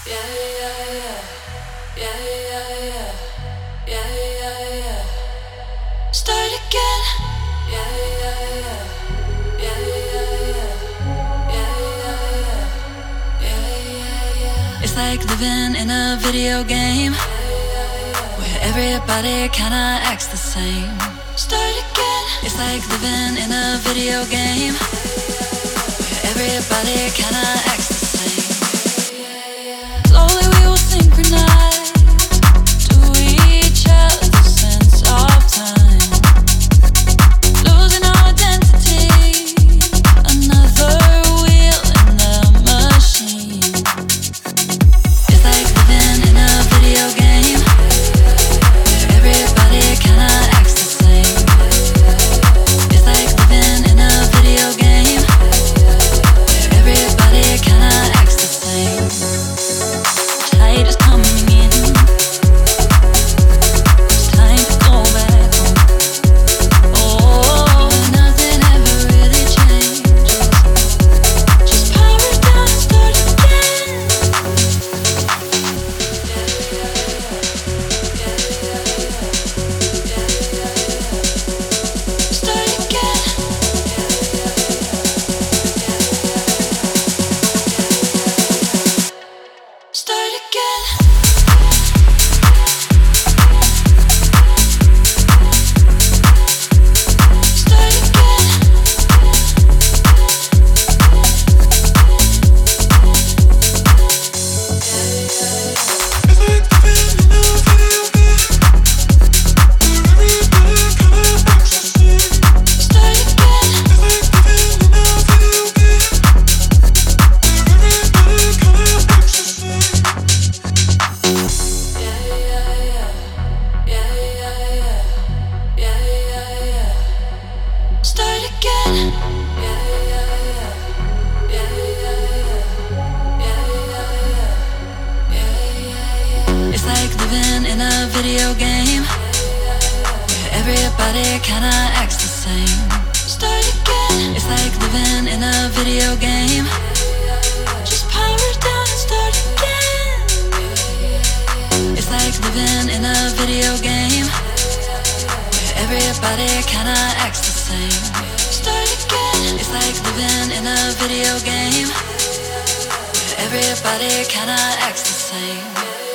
Start again. It's like living in a video game where everybody kinda acts the same. Start again. It's like living in a video game where everybody kinda acts the same. Slowly we will synchronize to each other's sense of time, losing our identity. Another wheel in the machine. It's like living in a video game where everybody kinda acts the same. It's like living in a video game where everybody kinda acts the same. Tide is coming in. It's time to go back home. Oh, nothing ever really changes. Just power down and start again. Start again. Start again. Start again. Start again. Start again. It's like living in a video game where everybody kinda acts the same. Start again. It's like living in a video game. Just power down and start again. It's like living in a video game where everybody kinda acts the same. Start again. It's like living in a video game where everybody kinda acts the same.